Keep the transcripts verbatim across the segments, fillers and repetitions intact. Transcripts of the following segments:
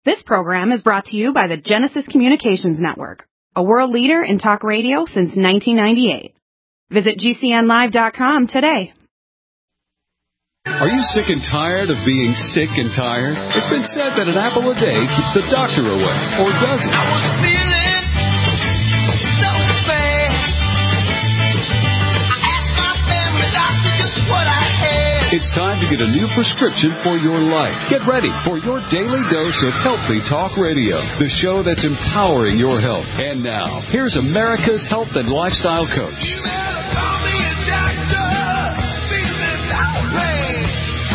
This program is brought to you by the Genesis Communications Network, a world leader in talk radio since nineteen ninety-eight. Visit G C N live dot com today. Are you sick and tired of being sick and tired? It's been said that an apple a day keeps the doctor away, or does it? I was feeling so bad. I asked my family doctor just what I had. It's time to get a new prescription for your life. Get ready for your daily dose of Healthy Talk Radio, the show that's empowering your health. And now, here's America's health and lifestyle coach. You better call me a doctor. Business outrage.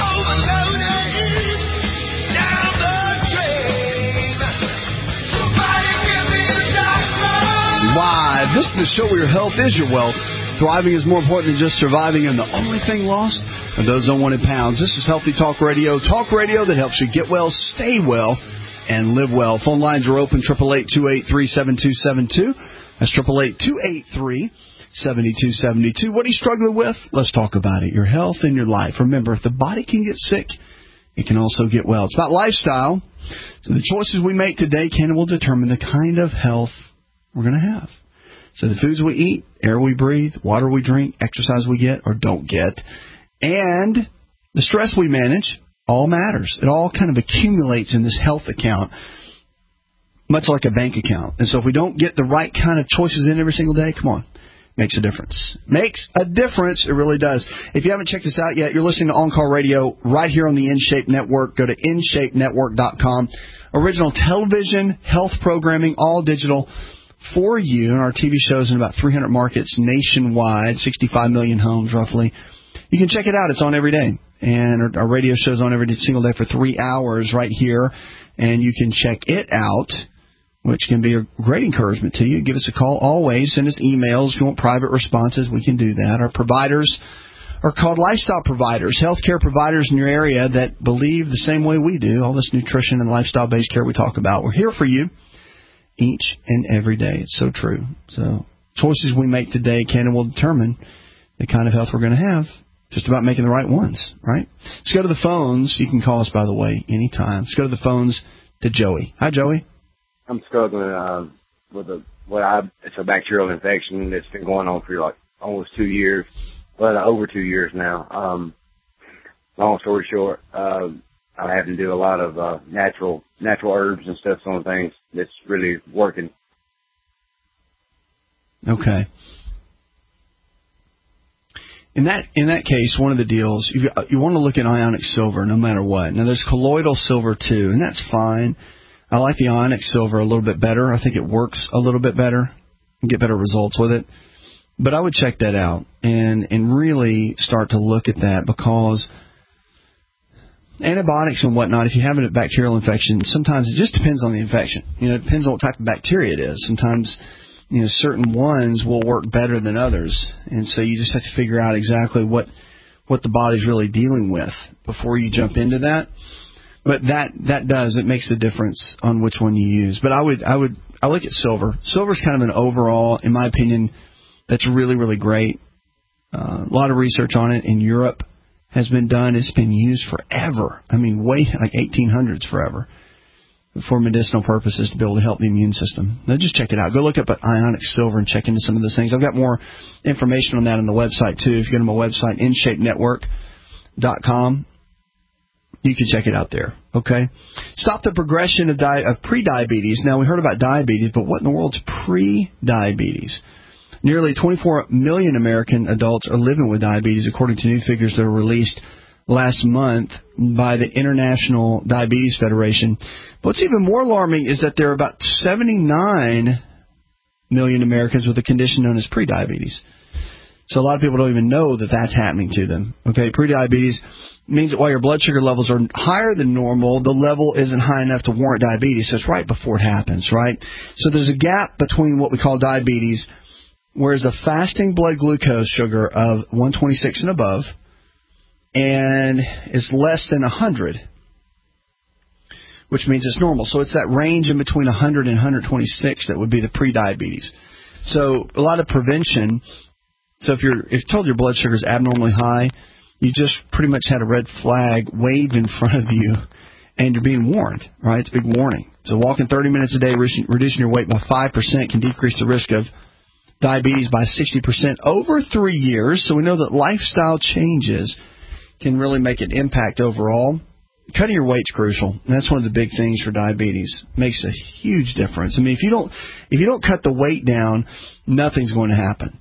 Overloaded. Down the drain. Somebody give me a doctor. Live. This is the show where your health is your wealth. Thriving is more important than just surviving, and the only thing lost are those unwanted pounds. This is Healthy Talk Radio, talk radio that helps you get well, stay well, and live well. Phone lines are open, eight eight eight, two eight three, seven two seven two. That's eight eight eight, two eight three, seven two seven two. What are you struggling with? Let's talk about it. Your health and your life. Remember, if the body can get sick, it can also get well. It's about lifestyle. So the choices we make today can and will determine the kind of health we're going to have. So the foods we eat, air we breathe, water we drink, exercise we get or don't get, and the stress we manage all matters. It all kind of accumulates in this health account, much like a bank account. And so if we don't get the right kind of choices in every single day, come on, makes a difference. Makes a difference. It really does. If you haven't checked this out yet, you're listening to On Call Radio right here on the InShape Network. Go to in shape network dot com. Original television, health programming, all digital for you, and our T V shows in about three hundred markets nationwide, sixty-five million homes roughly. You can check it out. It's on every day. And our, our radio show's on every single day for three hours right here. And you can check it out, which can be a great encouragement to you. Give us a call always. Send us emails. If you want private responses, we can do that. Our providers are called lifestyle providers, healthcare providers in your area that believe the same way we do, all this nutrition and lifestyle-based care we talk about. We're here for you each and every day. It's so true. So choices we make today can and will determine the kind of health we're going to have. Just about making the right ones, right? Let's go to the phones. You can call us, by the way, anytime. Let's go to the phones to Joey. Hi, Joey. I'm struggling uh, with a what I it's a bacterial infection that's been going on for like almost two years, well over two years now. Um, long story short, uh, I have to do a lot of uh, natural natural herbs and stuff on things that's really working. Okay. In that in that case, one of the deals, you, you want to look at ionic silver no matter what. Now, there's colloidal silver, too, and that's fine. I like the ionic silver a little bit better. I think it works a little bit better and get better results with it. But I would check that out and, and really start to look at that, because antibiotics and whatnot, if you have a bacterial infection, sometimes it just depends on the infection. You know, it depends on what type of bacteria it is. Sometimes, you know, certain ones will work better than others. And so you just have to figure out exactly what what the body's really dealing with before you jump into that. But that that does, it makes a difference on which one you use. But I would I would I look at silver. Silver's kind of an overall, in my opinion, that's really, really great. Uh, a lot of research on it in Europe has been done. It's been used forever. I mean, way like eighteen hundreds forever, for medicinal purposes to be able to help the immune system. Now, just check it out. Go look up at ionic silver and check into some of those things. I've got more information on that on the website, too. If you go to my website, in shape network dot com, you can check it out there, okay? Stop the progression of, di- of pre-diabetes. Now, we heard about diabetes, but what in the world's pre-diabetes? Nearly twenty-four million American adults are living with diabetes, according to new figures that were released last month by the International Diabetes Federation. What's even more alarming is that there are about seventy-nine million Americans with a condition known as prediabetes. So a lot of people don't even know that that's happening to them. Okay, prediabetes means that while your blood sugar levels are higher than normal, the level isn't high enough to warrant diabetes. So it's right before it happens, right? So there's a gap between what we call diabetes, whereas a fasting blood glucose sugar of one twenty-six and above and is less than one hundred, which means it's normal. So it's that range in between one hundred and one twenty-six that would be the prediabetes. So a lot of prevention. So if you're if told your blood sugar is abnormally high, you just pretty much had a red flag waved in front of you, and you're being warned, right? It's a big warning. So walking thirty minutes a day, reducing your weight by five percent can decrease the risk of diabetes by sixty percent over three years. So we know that lifestyle changes can really make an impact overall. Cutting your weight's crucial. And that's one of the big things for diabetes. Makes a huge difference. I mean, if you don't if you don't cut the weight down, nothing's going to happen.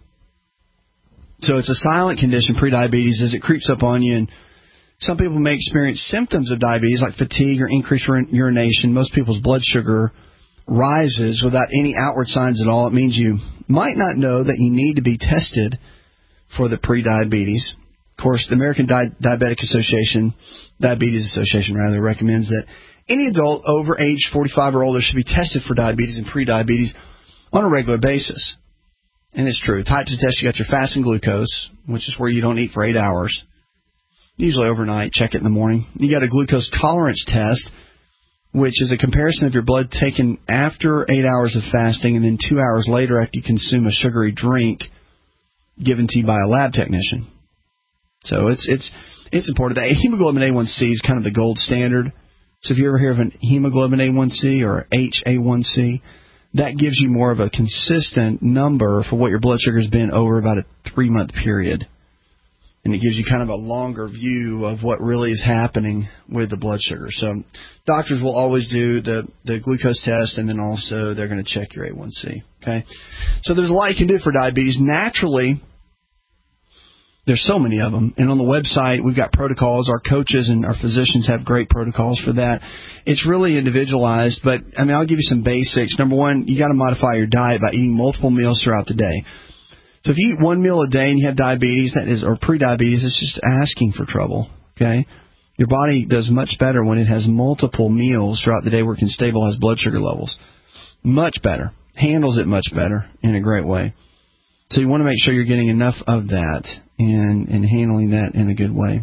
So it's a silent condition, prediabetes, as it creeps up on you. And some people may experience symptoms of diabetes like fatigue or increased urination. Most people's blood sugar rises without any outward signs at all. It means you might not know that you need to be tested for the prediabetes. Of course, the American Di- Diabetic Association, Diabetes Association rather, recommends that any adult over age forty-five or older should be tested for diabetes and prediabetes on a regular basis. And it's true. Types of tests, you got your fasting glucose, which is where you don't eat for eight hours. Usually overnight, check it in the morning. You got a glucose tolerance test, which is a comparison of your blood taken after eight hours of fasting and then two hours later after you consume a sugary drink given to you by a lab technician. So it's it's it's important. The hemoglobin A one C is kind of the gold standard. So if you ever hear of an hemoglobin A one C or H A one C, that gives you more of a consistent number for what your blood sugar has been over about a three-month period. And it gives you kind of a longer view of what really is happening with the blood sugar. So doctors will always do the, the glucose test, and then also they're going to check your A one C. Okay, so there's a lot you can do for diabetes. Naturally, there's so many of them. And on the website, we've got protocols. Our coaches and our physicians have great protocols for that. It's really individualized, but, I mean, I'll give you some basics. Number one, you got to modify your diet by eating multiple meals throughout the day. So if you eat one meal a day and you have diabetes, that is, or prediabetes, it's just asking for trouble, okay? Your body does much better when it has multiple meals throughout the day where it can stabilize blood sugar levels. Much better. Handles it much better in a great way. So you want to make sure you're getting enough of that and, and handling that in a good way.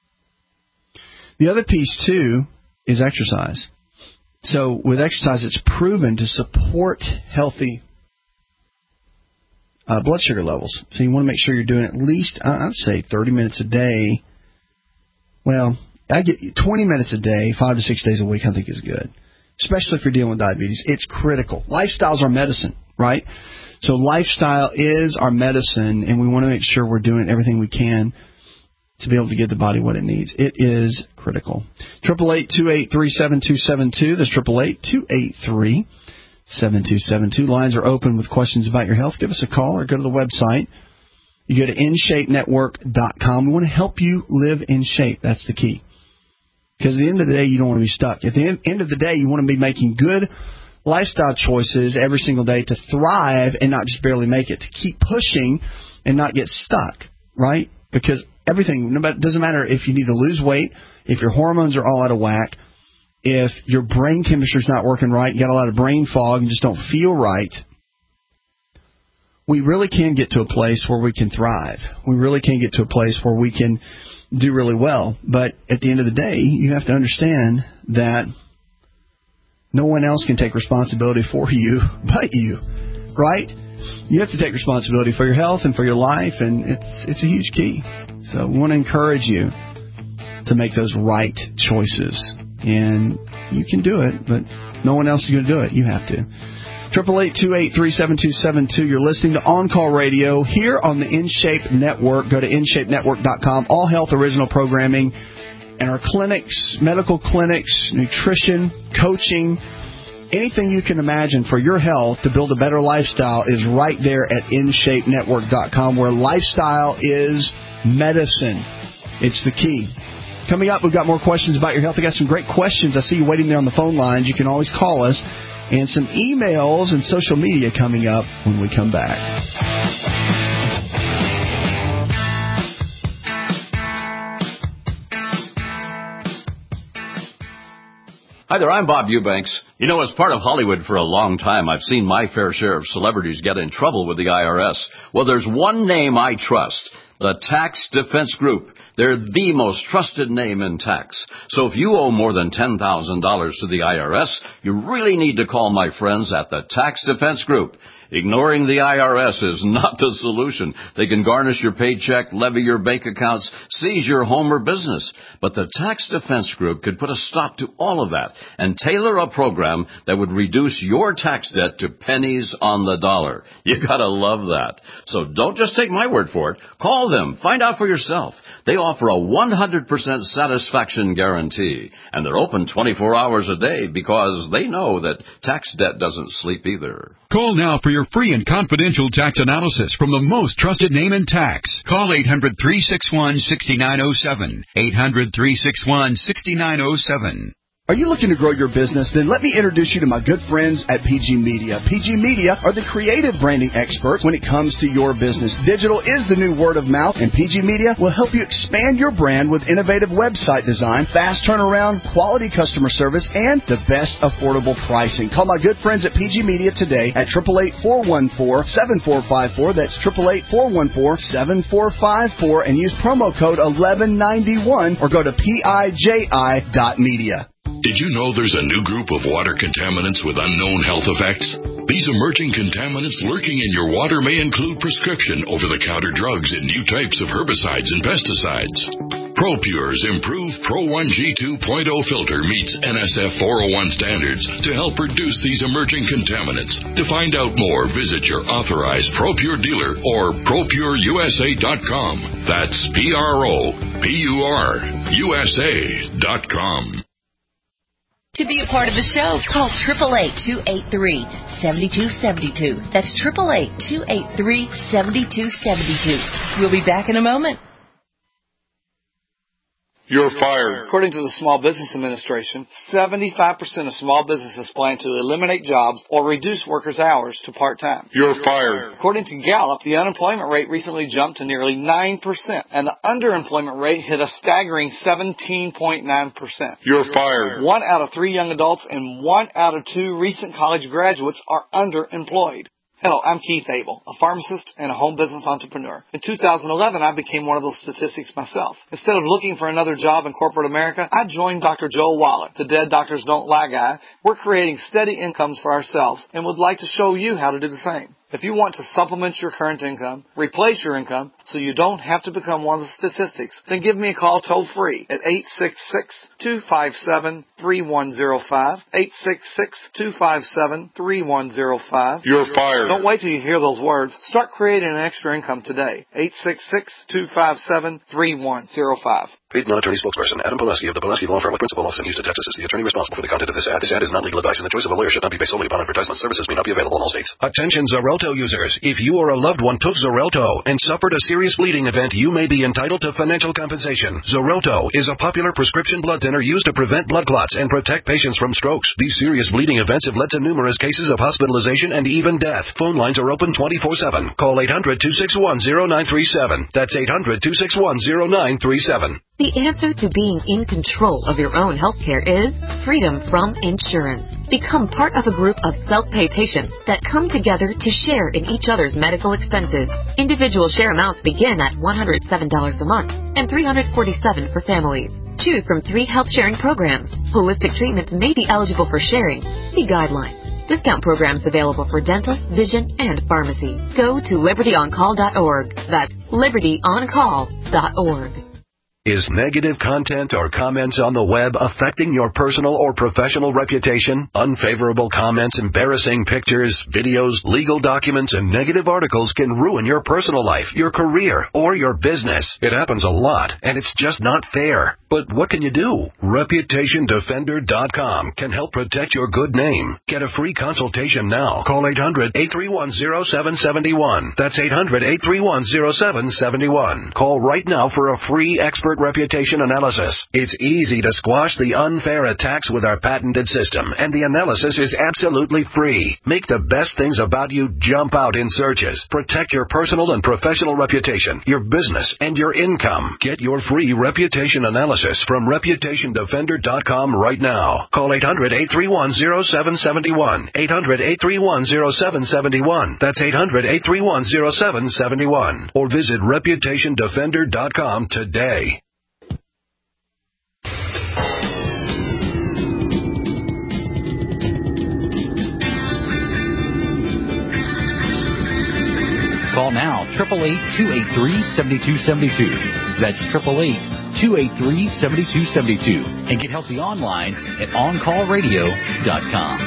The other piece, too, is exercise. So with exercise, it's proven to support healthy uh, blood sugar levels. So you want to make sure you're doing at least, I would say, thirty minutes a day. Well, I get twenty minutes a day, five to six days a week, I think is good, especially if you're dealing with diabetes. It's critical. Lifestyle's our medicine, right? So lifestyle is our medicine, and we want to make sure we're doing everything we can to be able to give the body what it needs. It is critical. eight eight eight, two eight three, seven two seven two. That's eight eight eight, two eight three, seven two seven two. Lines are open with questions about your health. Give us a call or go to the website. You go to in shape network dot com. We want to help you live in shape. That's the key. Because at the end of the day, you don't want to be stuck. At the end of the day, you want to be making good lifestyle choices every single day to thrive and not just barely make it, to keep pushing and not get stuck, right? Because everything, it doesn't matter if you need to lose weight, if your hormones are all out of whack, if your brain chemistry is not working right, you got a lot of brain fog and just don't feel right, we really can get to a place where we can thrive. We really can get to a place where we can do really well. But at the end of the day, you have to understand that no one else can take responsibility for you but you, right? You have to take responsibility for your health and for your life, and it's it's a huge key. So we want to encourage you to make those right choices. And you can do it, but no one else is going to do it. You have to. eight eight eight, two eight three, seven two seven two. You're listening to On Call Radio here on the InShape Network. Go to in shape network dot com. All health original programming. And our clinics, medical clinics, nutrition, coaching, anything you can imagine for your health to build a better lifestyle is right there at in shape network dot com, where lifestyle is medicine. It's the key. Coming up, we've got more questions about your health. I got some great questions. I see you waiting there on the phone lines. You can always call us. And some emails and social media coming up when we come back. Hi there, I'm Bob Eubanks. You know, as part of Hollywood for a long time, I've seen my fair share of celebrities get in trouble with the I R S. Well, there's one name I trust, the Tax Defense Group. They're the most trusted name in tax. So if you owe more than ten thousand dollars to the I R S, you really need to call my friends at the Tax Defense Group. Ignoring the I R S is not the solution. They can garnish your paycheck, levy your bank accounts, seize your home or business. But the Tax Defense Group could put a stop to all of that and tailor a program that would reduce your tax debt to pennies on the dollar. You gotta love that. So don't just take my word for it. Call them. Find out for yourself. They offer a one hundred percent satisfaction guarantee. And they're open twenty-four hours a day because they know that tax debt doesn't sleep either. Call now for your free and confidential tax analysis from the most trusted name in tax. Call eight hundred, three six one, six nine zero seven. eight hundred, three six one, six nine zero seven. Are you looking to grow your business? Then let me introduce you to my good friends at P G Media. P G Media are the creative branding experts when it comes to your business. Digital is the new word of mouth, and P G Media will help you expand your brand with innovative website design, fast turnaround, quality customer service, and the best affordable pricing. Call my good friends at P G Media today at eight eight eight, four one four, seven four five four. That's eight eight eight, four one four, seven four five four, and use promo code eleven ninety-one or go to P I J I dot media. Did you know there's a new group of water contaminants with unknown health effects? These emerging contaminants lurking in your water may include prescription over-the-counter drugs and new types of herbicides and pesticides. ProPure's improved Pro one G two point oh filter meets N S F four oh one standards to help reduce these emerging contaminants. To find out more, visit your authorized ProPure dealer or Pro Pure U S A dot com. That's P R O P U R U S A dot com. To be a part of the show, call eight eight eight, two eight three, seven two seven two. That's eight eight eight, two eight three, seven two seven two. We'll be back in a moment. You're fired. According to the Small Business Administration, seventy-five percent of small businesses plan to eliminate jobs or reduce workers' hours to part-time. You're fired. According to Gallup, the unemployment rate recently jumped to nearly nine percent, and the underemployment rate hit a staggering seventeen point nine percent. You're fired. One out of three young adults and one out of two recent college graduates are underemployed. Hello, I'm Keith Abel, a pharmacist and a home business entrepreneur. In two thousand eleven, I became one of those statistics myself. Instead of looking for another job in corporate America, I joined Doctor Joel Wallach, the Dead Doctors Don't Lie guy. We're creating steady incomes for ourselves and would like to show you how to do the same. If you want to supplement your current income, replace your income, so you don't have to become one of the statistics, then give me a call toll-free at eight six six, two five seven, three one zero five, eight six six, two five seven, three one zero five. You're fired. Don't wait till you hear those words. Start creating an extra income today. eight six six, two five seven, three one zero five. Paid non-attorney spokesperson Adam Pulaski of the Pulaski Law Firm with principal office in Houston, Texas is the attorney responsible for the content of this ad. This ad is not legal advice, and the choice of a lawyer should not be based solely upon advertisement. Services may not be available in all states. Attention Xarelto users. If you or a loved one took Xarelto and suffered a serious bleeding event, you may be entitled to financial compensation. Xarelto is a popular prescription blood thinner used to prevent blood clots and protect patients from strokes. These serious bleeding events have led to numerous cases of hospitalization and even death. Phone lines are open twenty-four seven. Call eight hundred, two six one, zero nine three seven. That's eight hundred, two six one, zero nine three seven. The answer to being in control of your own health care is freedom from insurance. Become part of a group of self-pay patients that come together to share in each other's medical expenses. Individual share amounts begin at one hundred seven dollars a month and three hundred forty-seven dollars for families. Choose from three health sharing programs. Holistic treatments may be eligible for sharing. See guidelines. Discount programs available for dental, vision, and pharmacy. Go to liberty on call dot org. That's liberty on call dot org. Is negative content or comments on the web affecting your personal or professional reputation? Unfavorable comments, embarrassing pictures, videos, legal documents, and negative articles can ruin your personal life, your career, or your business. It happens a lot, and it's just not fair. But what can you do? Reputation Defender dot com can help protect your good name. Get a free consultation now. Call eight hundred, eight three one, zero seven seven one. That's eight hundred, eight three one, zero seven seven one. Call right now for a free expert reputation analysis. It's easy to squash the unfair attacks with our patented system, and the analysis is absolutely free. Make the best things about you jump out in searches. Protect your personal and professional reputation, your business, and your income. Get your free reputation analysis from Reputation Defender dot com right now. Call eight hundred, eight three one, zero seven seven one. eight hundred, eight three one, zero seven seven one. That's eight hundred, eight three one, zero seven seven one. Or visit Reputation Defender dot com today. Call now, eight eight eight, two eight three, seven two seven two. That's eight eight eight, two eight three, seven two seven two. And get healthy online at on call radio dot com.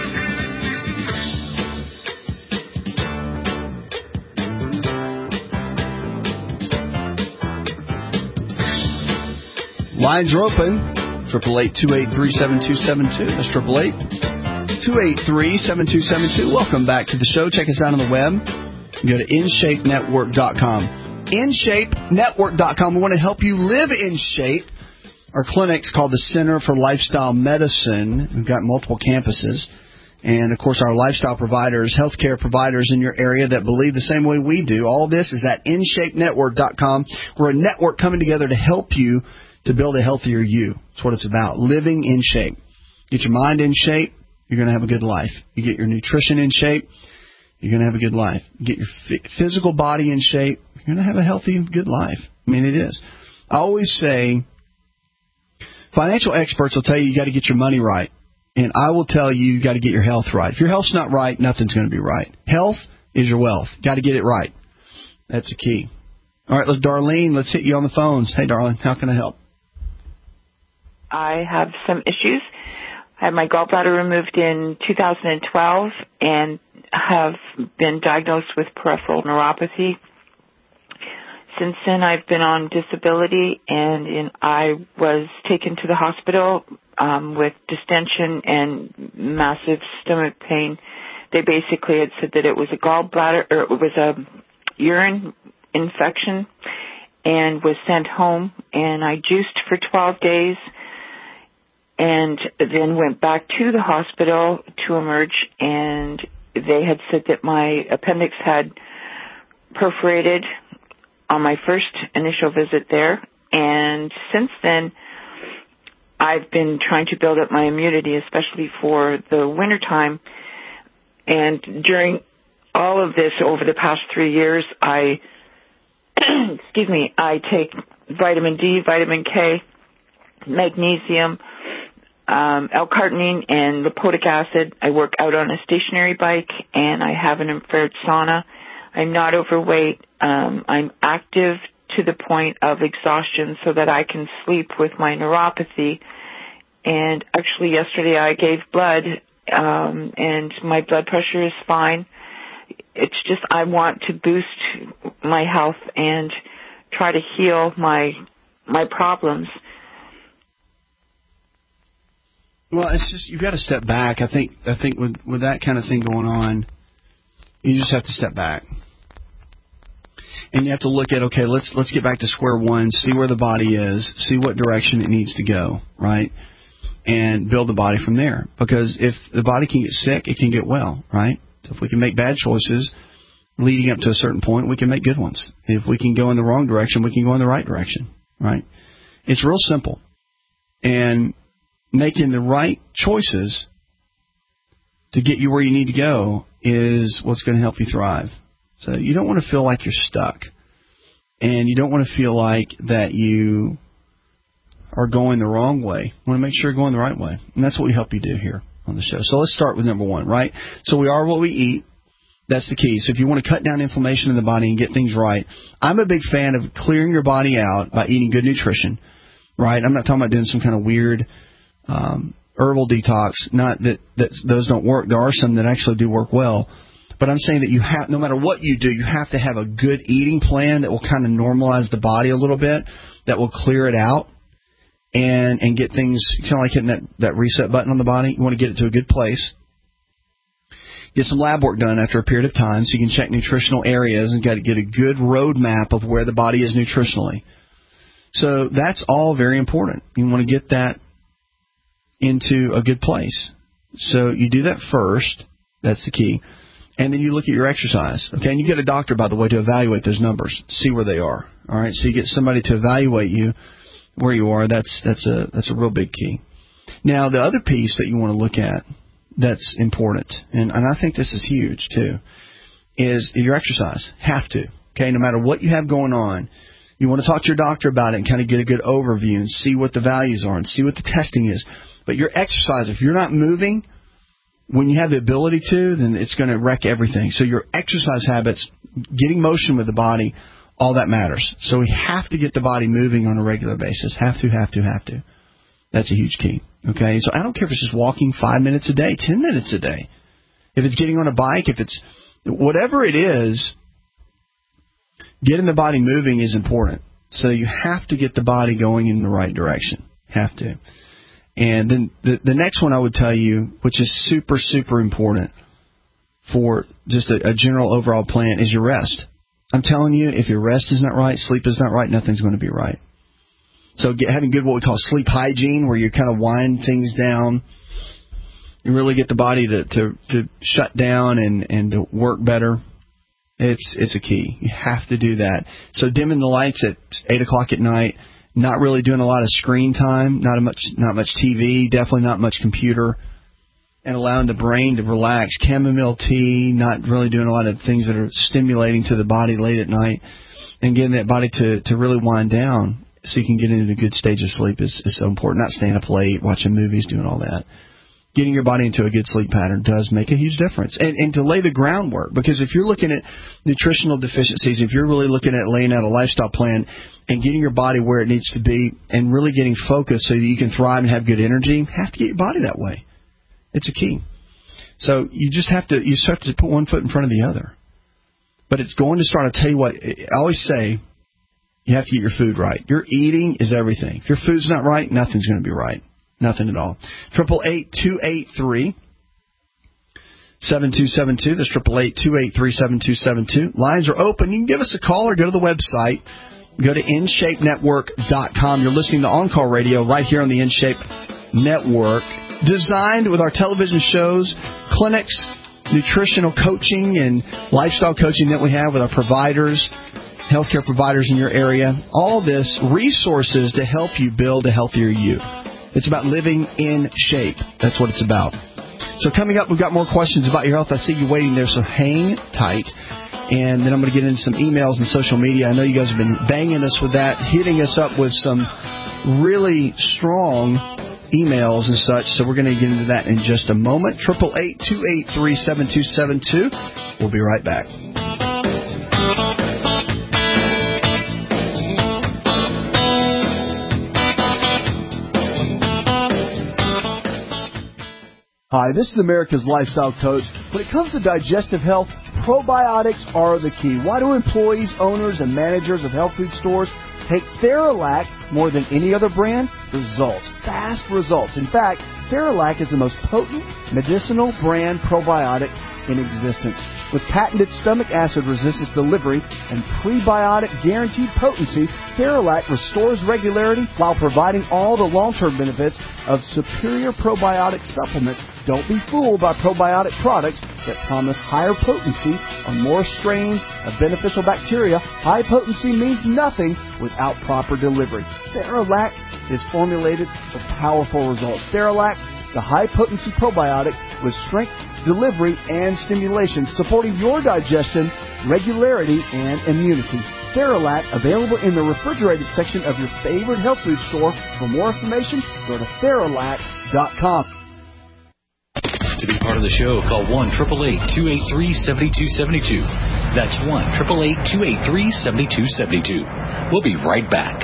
Lines are open. eight eight eight, two eight three, seven two seven two. That's eight eight eight, two eight three, seven two seven two. Welcome back to the show. Check us out on the web. Go to in shape network dot com. in shape network dot com. We want to help you live in shape. Our clinic's called the Center for Lifestyle Medicine. We've got multiple campuses. And, of course, our lifestyle providers, healthcare providers in your area that believe the same way we do. All this is at in shape network dot com. We're a network coming together to help you to build a healthier you. That's what it's about, living in shape. Get your mind in shape, you're going to have a good life. You get your nutrition in shape, you're going to have a good life. You get your f- physical body in shape, you're going to have a healthy, good life. I mean, it is. I always say, financial experts will tell you you got to get your money right. And I will tell you you got to get your health right. If your health's not right, nothing's going to be right. Health is your wealth. Got to get it right. That's the key. All right, let's Darlene, let's hit you on the phones. Hey, darling, how can I help? I have some issues. I had my gallbladder removed in two thousand twelve and have been diagnosed with peripheral neuropathy. Since then, I've been on disability, and in, I was taken to the hospital um, with distension and massive stomach pain. They basically had said that it was a gallbladder, or it was a urine infection, and was sent home. And I juiced for twelve days. And then went back to the hospital to emerge, and they had said that my appendix had perforated on my first initial visit there. And since then, I've been trying to build up my immunity, especially for the wintertime. And during all of this, over the past three years, I, excuse me, I take vitamin D, vitamin K, magnesium, Um, L-carnitine and lipoic acid. I work out on a stationary bike, and I have an infrared sauna. I'm not overweight. Um, I'm active to the point of exhaustion so that I can sleep with my neuropathy. And actually yesterday I gave blood, um, and my blood pressure is fine. It's just I want to boost my health and try to heal my my problems. Well, it's just you've got to step back. I think I think with with that kind of thing going on, you just have to step back, and you have to look at okay, let's let's get back to square one, see where the body is, see what direction it needs to go, right, and build the body from there. Because if the body can get sick, it can get well, right? So if we can make bad choices leading up to a certain point, we can make good ones. If we can go in the wrong direction, we can go in the right direction, right? It's real simple, and making the right choices to get you where you need to go is what's going to help you thrive. So you don't want to feel like you're stuck, and you don't want to feel like that you are going the wrong way. You want to make sure you're going the right way, and that's what we help you do here on the show. So let's start with number one, right? So we are what we eat. That's the key. So if you want to cut down inflammation in the body and get things right, I'm a big fan of clearing your body out by eating good nutrition, right? I'm not talking about doing some kind of weird Um, herbal detox, not that, that those don't work. There are some that actually do work well. But I'm saying that you have, no matter what you do, you have to have a good eating plan that will kind of normalize the body a little bit, that will clear it out and and get things kind of like hitting that, that reset button on the body. You want to get it to a good place. Get some lab work done after a period of time so you can check nutritional areas and got to get a good roadmap of where the body is nutritionally. So that's all very important. You want to get that into a good place. So you do that first. That's the key. And then you look at your exercise. Okay, and you get a doctor, by the way, to evaluate those numbers, see where they are. All right, so you get somebody to evaluate you where you are. That's that's a that's a real big key. Now, the other piece that you want to look at that's important, and, and I think this is huge too, is your exercise. Have to. Okay, no matter what you have going on, you want to talk to your doctor about it and kind of get a good overview and see what the values are and see what the testing is. But your exercise, if you're not moving, when you have the ability to, then it's going to wreck everything. So your exercise habits getting motion with the body, all that matters. So we have to get the body moving on a regular basis. Have to, have to, have to. That's a huge key. Okay, so I don't care if it's just walking five minutes a day, ten minutes a day. If it's getting on a bike, if it's whatever it is, getting the body moving is important. So you have to get the body going in the right direction. Have to. And then the, the next one I would tell you, which is super, super important for just a, a general overall plan, is your rest. I'm telling you, if your rest is not right, sleep is not right, nothing's going to be right. So get, having good what we call sleep hygiene, where you kind of wind things down, you really get the body to, to, to shut down and, and to work better. It's it's a key. You have to do that. So dimming the lights at eight o'clock at night, not really doing a lot of screen time, not a much not much T V, definitely not much computer, and allowing the brain to relax. Chamomile tea, not really doing a lot of things that are stimulating to the body late at night, and getting that body to, to really wind down so you can get into a good stage of sleep is, is so important. Not staying up late, watching movies, doing all that. Getting your body into a good sleep pattern does make a huge difference. And, and to lay the groundwork, because if you're looking at nutritional deficiencies, if you're really looking at laying out a lifestyle plan and getting your body where it needs to be and really getting focused so that you can thrive and have good energy, you have to get your body that way. It's a key. So you just have to, you just have to put one foot in front of the other. But it's going to start, I'll tell you what, I always say, you have to get your food right. Your eating is everything. If your food's not right, nothing's going to be right. Nothing at all. Triple eight two eight three seven two seven two. That's triple eight two eight three seven two seven two. Lines are open. You can give us a call or go to the website. Go to in shape network dot com. You're listening to On Call Radio right here on the InShape Network. Designed with our television shows, clinics, nutritional coaching, and lifestyle coaching that we have with our providers, healthcare providers in your area. All this resources to help you build a healthier you. It's about living in shape. That's what it's about. So coming up, we've got more questions about your health. I see you waiting there, so hang tight. And then I'm going to get into some emails and social media. I know you guys have been banging us with that, hitting us up with some really strong emails and such. So we're going to get into that in just a moment. triple eight two eight three seven two seven two. We'll be right back. Hi, this is America's Lifestyle Coach. When it comes to digestive health, probiotics are the key. Why do employees, owners, and managers of health food stores take Theralac more than any other brand? Results. Fast results. In fact, Theralac is the most potent medicinal brand probiotic in existence. With patented stomach acid resistance delivery and prebiotic guaranteed potency, Theralac restores regularity while providing all the long-term benefits of superior probiotic supplements. Don't be fooled by probiotic products that promise higher potency or more strains of beneficial bacteria. High potency means nothing without proper delivery. Theralac is formulated for powerful results. Theralac, the high-potency probiotic with strength, delivery, and stimulation, supporting your digestion, regularity, and immunity. Theralac, available in the refrigerated section of your favorite health food store. For more information, go to Theralac dot com. To be part of the show, call one eight eight eight, two eight three, seven two seven two. That's one eight eight eight, two eight three, seven two seven two. We'll be right back.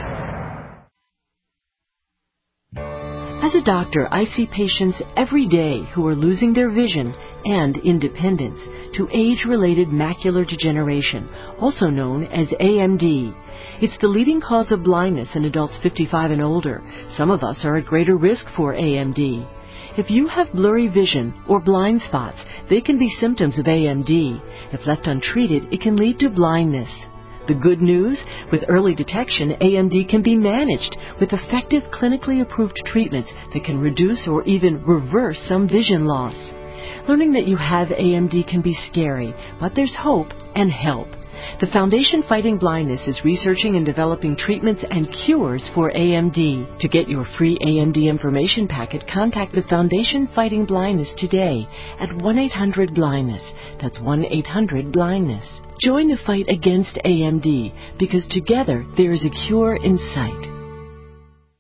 As a doctor, I see patients every day who are losing their vision and independence to age-related macular degeneration, also known as A M D. It's the leading cause of blindness in adults fifty-five and older. Some of us are at greater risk for A M D. If you have blurry vision or blind spots, they can be symptoms of A M D. If left untreated, it can lead to blindness. The good news, with early detection, A M D can be managed with effective clinically approved treatments that can reduce or even reverse some vision loss. Learning that you have A M D can be scary, but there's hope and help. The Foundation Fighting Blindness is researching and developing treatments and cures for A M D. To get your free A M D information packet, contact the Foundation Fighting Blindness today at one eight hundred blindness. That's one eight hundred blindness. Join the fight against A M D, because together there is a cure in sight.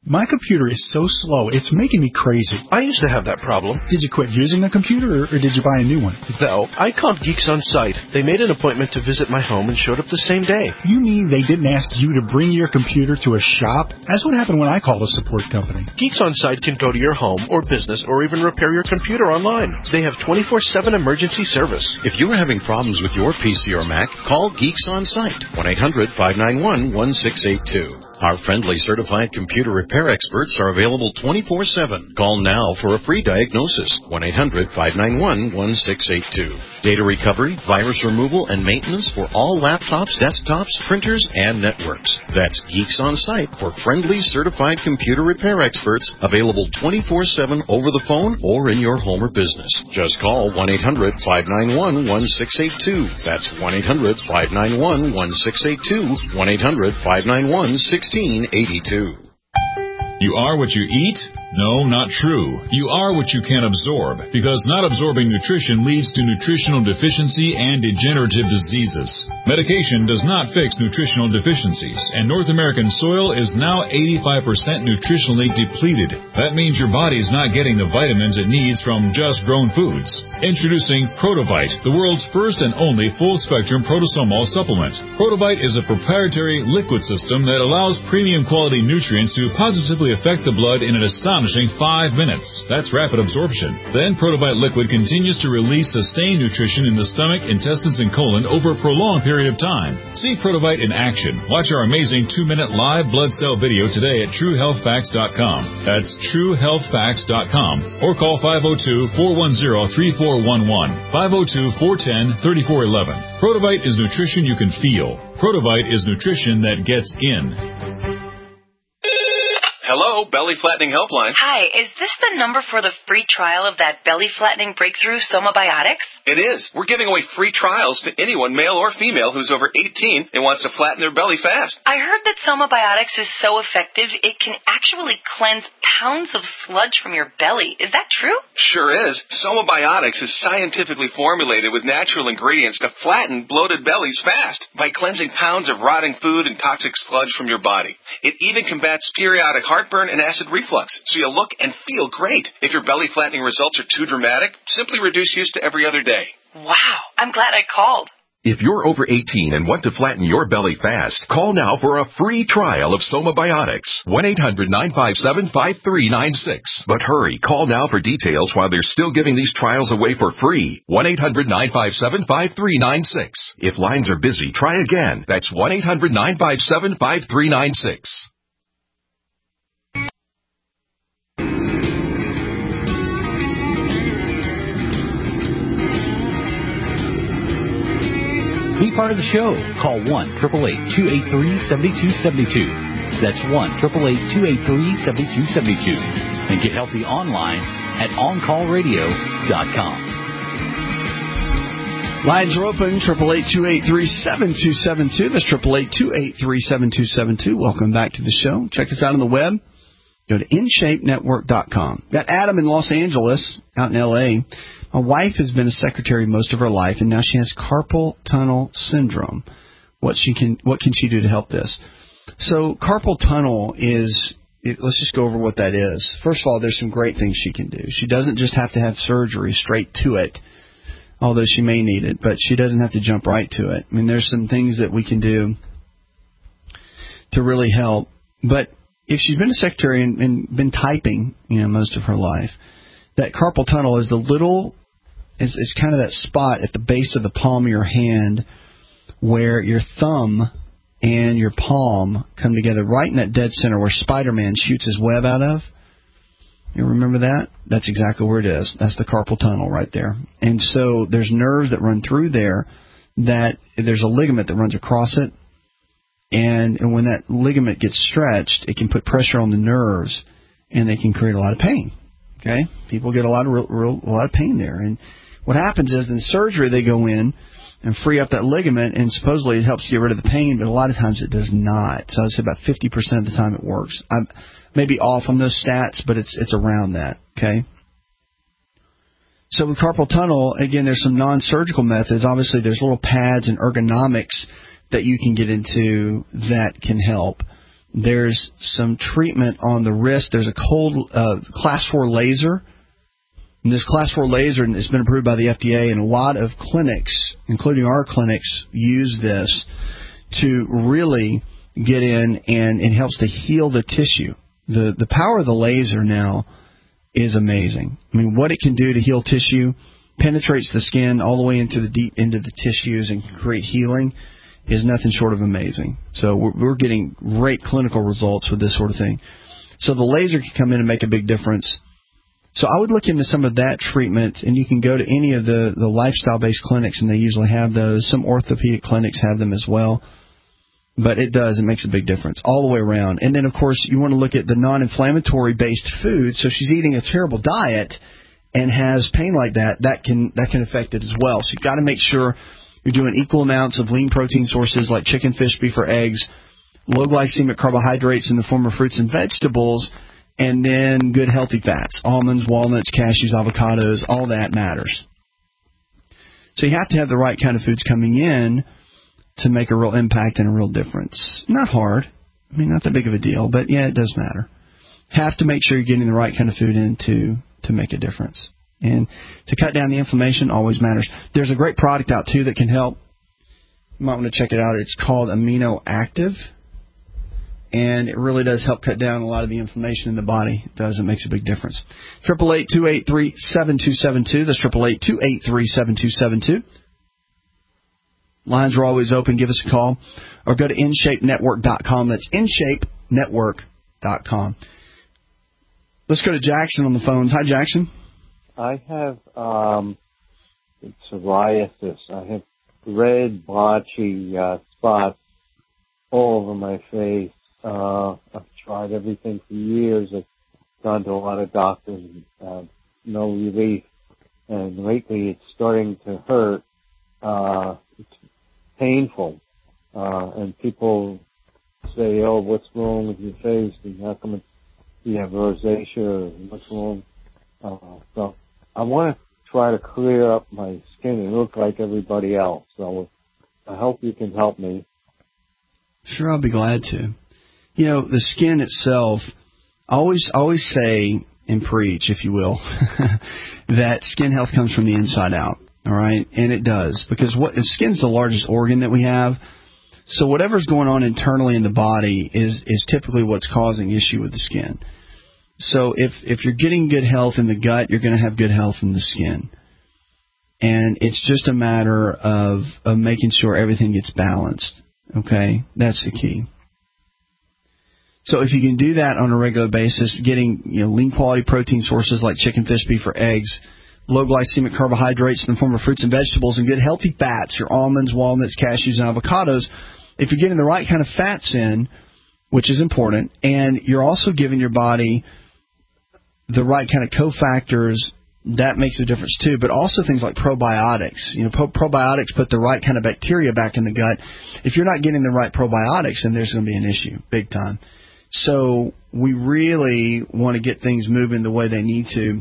My computer is so slow, it's making me crazy. I used to have that problem. Did you quit using the computer, or, or did you buy a new one? No, I called Geeks On Site. They made an appointment to visit my home and showed up the same day. You mean they didn't ask you to bring your computer to a shop? That's what happened when I called a support company. Geeks On Site can go to your home or business or even repair your computer online. They have twenty-four seven emergency service. If you're having problems with your P C or Mac, call Geeks On Site, one eight hundred five nine one one six eight two. Our friendly certified computer repair experts are available twenty-four seven. Call now for a free diagnosis, one eight hundred five nine one one six eight two. Data recovery, virus removal, and maintenance for all laptops, desktops, printers, and networks. That's Geeks On Site for friendly certified computer repair experts, available twenty-four seven over the phone or in your home or business. Just call one eight hundred five nine one one six eight two. That's one eight hundred five nine one one six eight two, one eight hundred five nine one one six eight two. You are what you eat? No, not true. You are what you can absorb, because not absorbing nutrition leads to nutritional deficiency and degenerative diseases. Medication does not fix nutritional deficiencies, and North American soil is now eighty-five percent nutritionally depleted. That means your body is not getting the vitamins it needs from just grown foods. Introducing Protovite, the world's first and only full-spectrum protosomal supplement. Protovite is a proprietary liquid system that allows premium quality nutrients to positively affect the blood in an astonishing five minutes. That's rapid absorption. Then Protovite liquid continues to release sustained nutrition in the stomach, intestines, and colon over a prolonged period of time. See Protovite in action. Watch our amazing two-minute live blood cell video today at true health facts dot com. That's true health facts dot com. Or call five oh two, four one oh, three four one one, five oh two, four one oh, three four one one. Protovite is nutrition you can feel. Protovite is nutrition that gets in. Hello, Belly Flattening Helpline. Hi, is this the number for the free trial of that belly flattening breakthrough Somabiotics? It is. We're giving away free trials to anyone, male or female, who's over eighteen and wants to flatten their belly fast. I heard that Somabiotics is so effective it can actually cleanse pounds of sludge from your belly. Is that true? Sure is. Somabiotics is scientifically formulated with natural ingredients to flatten bloated bellies fast by cleansing pounds of rotting food and toxic sludge from your body. It even combats periodic heartburn and acid reflux, so you'll look and feel great. If your belly flattening results are too dramatic, simply reduce use to every other day. Wow, I'm glad I called. If you're over eighteen and want to flatten your belly fast, call now for a free trial of Somabiotics. one eight hundred nine five seven five three nine six. But hurry, call now for details while they're still giving these trials away for free. one eight hundred nine five seven five three nine six. If lines are busy, try again. That's one eight hundred nine five seven five three nine six. Be part of the show. Call one eight eight eight, two eight three, seven two seven two. That's one eight eight eight, two eight three, seven two seven two. And get healthy online at on call radio dot com. Lines are open, eight eight eight, two eight three, seven two seven two. That's eight eight eight, two eight three, seven two seven two. Welcome back to the show. Check us out on the web. Go to in shape network dot com. Got Adam in Los Angeles, out in L A My wife has been a secretary most of her life, and now she has carpal tunnel syndrome. What she can, what can she do to help this? So carpal tunnel is, it, let's just go over what that is. First of all, there's some great things she can do. She doesn't just have to have surgery straight to it, although she may need it, but she doesn't have to jump right to it. I mean, there's some things that we can do to really help. But if she's been a secretary and, and been typing, you know, most of her life, that carpal tunnel is the little, is, is kind of that spot at the base of the palm of your hand where your thumb and your palm come together, right in that dead center where Spider-Man shoots his web out of. You remember that? That's exactly where it is. That's the carpal tunnel right there. And so there's nerves that run through there, that there's a ligament that runs across it. And, and when that ligament gets stretched, it can put pressure on the nerves, and they can create a lot of pain. Okay? People get a lot of real, real, a lot of pain there. And what happens is in surgery they go in and free up that ligament, and supposedly it helps get rid of the pain, but a lot of times it does not. So I'd say about fifty percent of the time it works. I'm maybe off on those stats, but it's it's around that. Okay? So with carpal tunnel, again, there's some non-surgical methods. Obviously, there's little pads and ergonomics that you can get into that can help. There's some treatment on the wrist. There's a cold uh, class four laser. And this class four laser has been approved by the F D A, and a lot of clinics, including our clinics, use this to really get in, and it helps to heal the tissue. The the power of the laser now is amazing. I mean, what it can do to heal tissue, penetrates the skin all the way into the deep into the tissues and create healing, is nothing short of amazing. So we're, we're getting great clinical results with this sort of thing. So the laser can come in and make a big difference. So I would look into some of that treatment, and you can go to any of the, the lifestyle-based clinics, and they usually have those. Some orthopedic clinics have them as well. But it does. It makes a big difference all the way around. And then, of course, you want to look at the non-inflammatory-based food. So if she's eating a terrible diet and has pain like that, that can that can affect it as well. So you've got to make sure you're doing equal amounts of lean protein sources like chicken, fish, beef, or eggs, low glycemic carbohydrates in the form of fruits and vegetables, and then good healthy fats, almonds, walnuts, cashews, avocados, all that matters. So you have to have the right kind of foods coming in to make a real impact and a real difference. Not hard. I mean, not that big of a deal, but yeah, it does matter. Have to make sure you're getting the right kind of food in to, to make a difference. And to cut down the inflammation always matters. There's a great product out, too, that can help. You might want to check it out. It's called Amino Active. And it really does help cut down a lot of the inflammation in the body. It does. It makes a big difference. eight eight eight, two eight three, seven two seven two. That's eight eight eight, two eight three, seven two seven two. Lines are always open. Give us a call. Or go to in shape network dot com. That's in shape network dot com. Let's go to Jackson on the phones. Hi, Jackson. I have um, psoriasis. I have red, blotchy uh, spots all over my face. Uh, I've tried everything for years. I've gone to a lot of doctors, uh, no relief. And lately it's starting to hurt. Uh, it's painful. Uh, and people say, oh, what's wrong with your face? And how come it's, you have rosacea? Or what's wrong? Uh, so I want to try to clear up my skin and look like everybody else. So I hope you can help me. Sure, I'll be glad to. You know, the skin itself, I always, always say and preach, if you will, that skin health comes from the inside out, all right? And it does, because what the skin's the largest organ that we have. So whatever's going on internally in the body is, is typically what's causing issue with the skin. So if, if you're getting good health in the gut, you're going to have good health in the skin. And it's just a matter of, of making sure everything gets balanced. Okay, that's the key. So if you can do that on a regular basis, getting you know, lean quality protein sources like chicken, fish, beef, or eggs, low glycemic carbohydrates in the form of fruits and vegetables, and good healthy fats, your almonds, walnuts, cashews, and avocados, if you're getting the right kind of fats in, which is important, and you're also giving your body the right kind of cofactors, that makes a difference too. But also things like probiotics. You know, pro- probiotics put the right kind of bacteria back in the gut. If you're not getting the right probiotics, then there's going to be an issue, big time. So we really want to get things moving the way they need to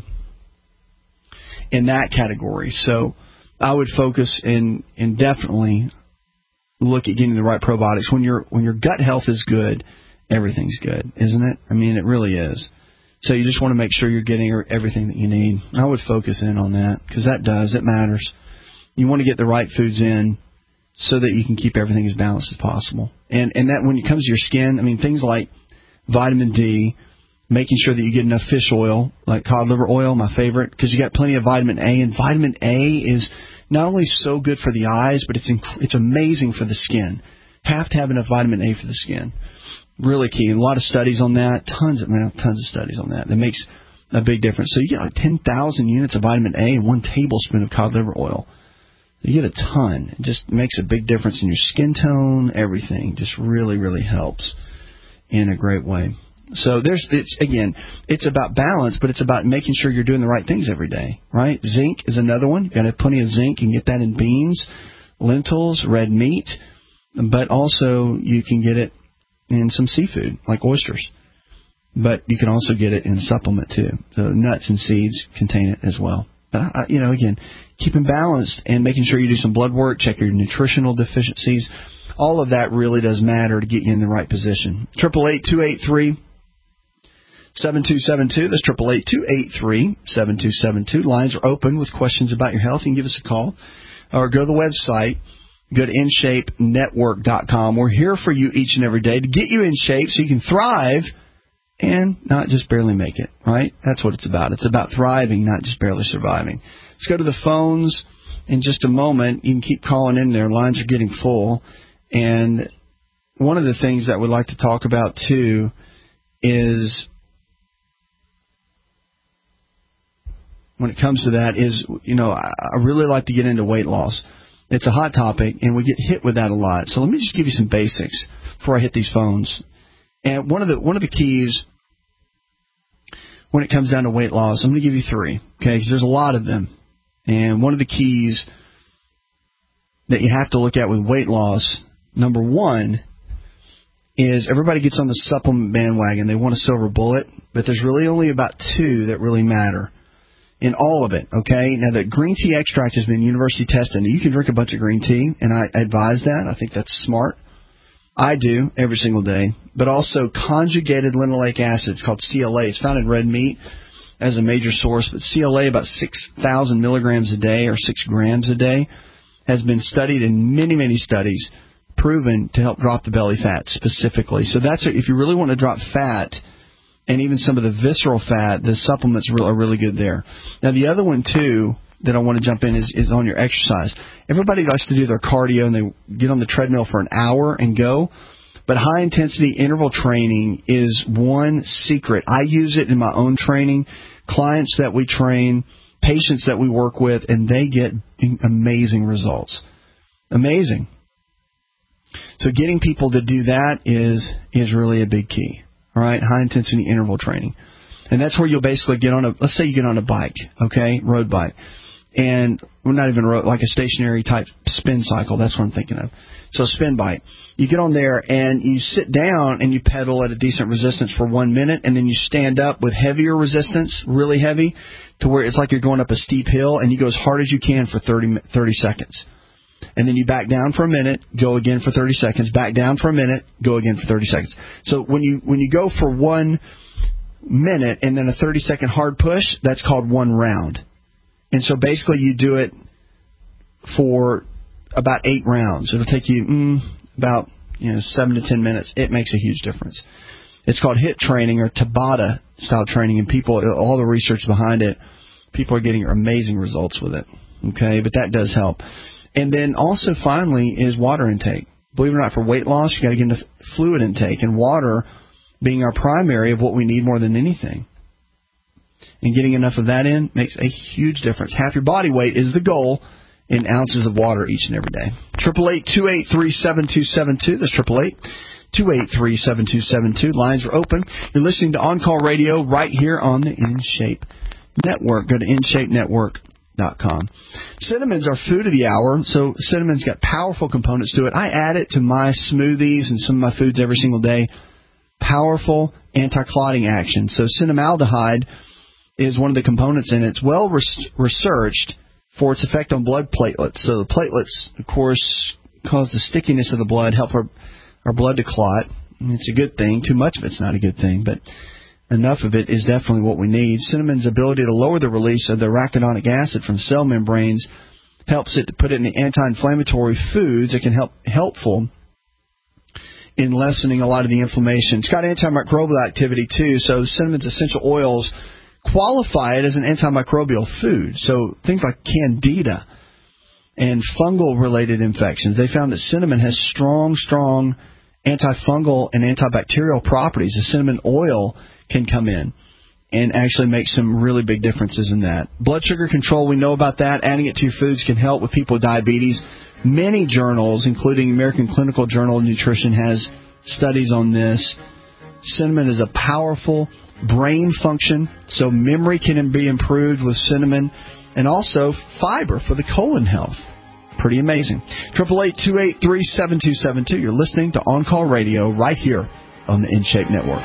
in that category. So I would focus and and definitely look at getting the right probiotics. When your when your gut health is good, everything's good, isn't it? I mean, it really is. So you just want to make sure you're getting everything that you need. I would focus in on that because that does. It matters. You want to get the right foods in so that you can keep everything as balanced as possible. And and that when it comes to your skin, I mean, things like vitamin D, making sure that you get enough fish oil, like cod liver oil, my favorite, because you got plenty of vitamin A. And vitamin A is not only so good for the eyes, but it's inc- it's amazing for the skin. Have to have enough vitamin A for the skin. Really key. And a lot of studies on that. Tons of man, tons of studies on that. That makes a big difference. So you get like ten thousand units of vitamin A and one tablespoon of cod liver oil. You get a ton. It just makes a big difference in your skin tone, everything. Just really, really helps in a great way. So there's, it's again, it's about balance, but it's about making sure you're doing the right things every day, right? Zinc is another one. You've got to have plenty of zinc. You can get that in beans, lentils, red meat, but also you can get it in some seafood, like oysters. But you can also get it in a supplement, too. So nuts and seeds contain it as well. But, I, you know, again, keeping balanced and making sure you do some blood work, check your nutritional deficiencies. All of that really does matter to get you in the right position. Triple eight two eight three seven two seven two. That's triple eight two eight three seven two seven two. Lines are open with questions about your health. You can give us a call or go to the website. Go to in shape network dot com. We're here for you each and every day to get you in shape so you can thrive and not just barely make it, right? That's what it's about. It's about thriving, not just barely surviving. Let's go to the phones in just a moment. You can keep calling in there. Lines are getting full. And one of the things that we'd like to talk about, too, is when it comes to that is, you know, I really like to get into weight loss. It's a hot topic, and we get hit with that a lot. So let me just give you some basics before I hit these phones. And one of the one of the keys when it comes down to weight loss, I'm going to give you three, okay, because there's a lot of them. And one of the keys that you have to look at with weight loss, number one, is everybody gets on the supplement bandwagon. They want a silver bullet, but there's really only about two that really matter in all of it, okay? Now, the green tea extract has been university tested. You can drink a bunch of green tea, and I advise that. I think that's smart. I do every single day. But also conjugated linoleic acid. It's called C L A. It's found in red meat as a major source, but C L A, about six thousand milligrams a day or six grams a day, has been studied in many, many studies, proven to help drop the belly fat specifically. So that's if you really want to drop fat, and even some of the visceral fat, the supplements are really good there. Now, the other one, too, that I want to jump in is, is on your exercise. Everybody likes to do their cardio, and they get on the treadmill for an hour and go. But high-intensity interval training is one secret. I use it in my own training, clients that we train, patients that we work with, and they get amazing results. Amazing. So getting people to do that is is really a big key. All right, high-intensity interval training. And that's where you'll basically get on a, let's say you get on a bike, okay, road bike. And we're not even road, like a stationary type spin cycle. That's what I'm thinking of. So a spin bike. You get on there and you sit down and you pedal at a decent resistance for one minute, and then you stand up with heavier resistance, really heavy, to where it's like you're going up a steep hill, and you go as hard as you can for thirty, thirty seconds. And then you back down for a minute, go again for thirty seconds, back down for a minute, go again for thirty seconds. So when you when you go for one minute and then a thirty second hard push, that's called one round. And so basically you do it for about eight rounds. It'll take you mm, about you know seven to ten minutes. It makes a huge difference. It's called HIIT training or Tabata style training, and people, all the research behind it, people are getting amazing results with it. Okay, but that does help. And then also, finally, is water intake. Believe it or not, for weight loss, you got to get into fluid intake, and water being our primary of what we need more than anything. And getting enough of that in makes a huge difference. Half your body weight is the goal in ounces of water each and every day. Triple eight two eight three seven two seven two. That's triple eight two eight three seven two seven two. Lines are open. You're listening to On Call Radio right here on the In Shape Network. Go to in shape network dot com. Cinnamon's our food of the hour, so cinnamon's got powerful components to it. I add it to my smoothies and some of my foods every single day. Powerful anti-clotting action. So cinnamaldehyde is one of the components in it. It's well res- researched for its effect on blood platelets. So the platelets, of course, cause the stickiness of the blood, help our, our blood to clot. And it's a good thing. Too much of it's not a good thing, but enough of it is definitely what we need. Cinnamon's ability to lower the release of the arachidonic acid from cell membranes helps it to put it in the anti-inflammatory foods. It can help helpful in lessening a lot of the inflammation. It's got antimicrobial activity too, so cinnamon's essential oils qualify it as an antimicrobial food. So things like candida and fungal-related infections, they found that cinnamon has strong, strong antifungal and antibacterial properties. The cinnamon oil can come in and actually make some really big differences in that. Blood sugar control, we know about that. Adding it to your foods can help with people with diabetes. Many journals, including American Clinical Journal of Nutrition, has studies on this. Cinnamon is a powerful brain function, so memory can be improved with cinnamon, and also fiber for the colon health. Pretty amazing. triple eight two eight three seven two seven two. You're listening to On Call Radio right here on the In Shape Network.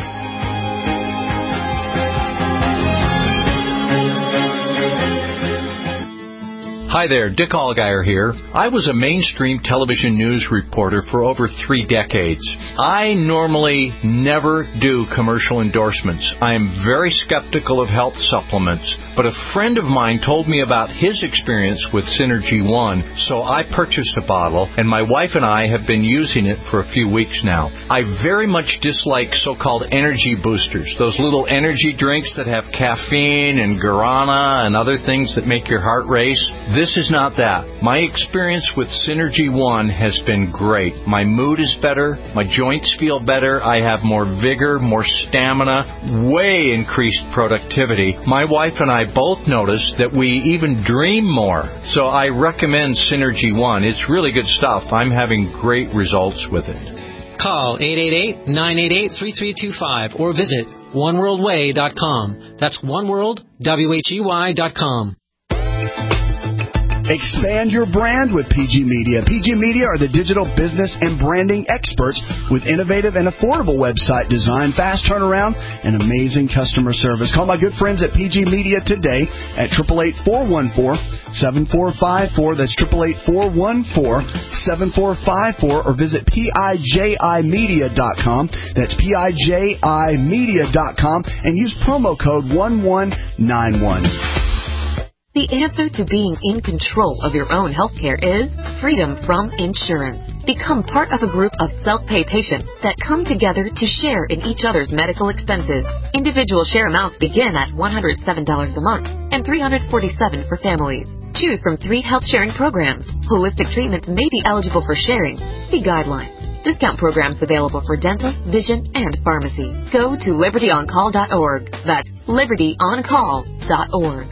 Hi there, Dick Allgaier here. I was a mainstream television news reporter for over three decades. I normally never do commercial endorsements. I am very skeptical of health supplements, but a friend of mine told me about his experience with Synergy One, so I purchased a bottle, and my wife and I have been using it for a few weeks now. I very much dislike so-called energy boosters, those little energy drinks that have caffeine and guarana and other things that make your heart race. This is not that. My experience with Synergy One has been great. My mood is better. My joints feel better. I have more vigor, more stamina, way increased productivity. My wife and I both noticed that we even dream more. So I recommend Synergy One. It's really good stuff. I'm having great results with it. Call eight eight eight, nine eight eight, three three two five or visit one world way dot com. That's oneworld, W H E Y dot com. Expand your brand with P G Media. P G Media are the digital business and branding experts with innovative and affordable website design, fast turnaround, and amazing customer service. Call my good friends at P G Media today at eight eight eight, four one four, seven four five four. That's eight eight eight, four one four, seven four five four, or visit P I J I media dot com. That's P I J I media dot com and use promo code one one nine one. The answer to being in control of your own health care is freedom from insurance. Become part of a group of self-pay patients that come together to share in each other's medical expenses. Individual share amounts begin at one hundred seven dollars a month and three hundred forty-seven dollars for families. Choose from three health sharing programs. Holistic treatments may be eligible for sharing. See guidelines. Discount programs available for dental, vision, and pharmacy. Go to liberty on call dot org. That's liberty on call dot org.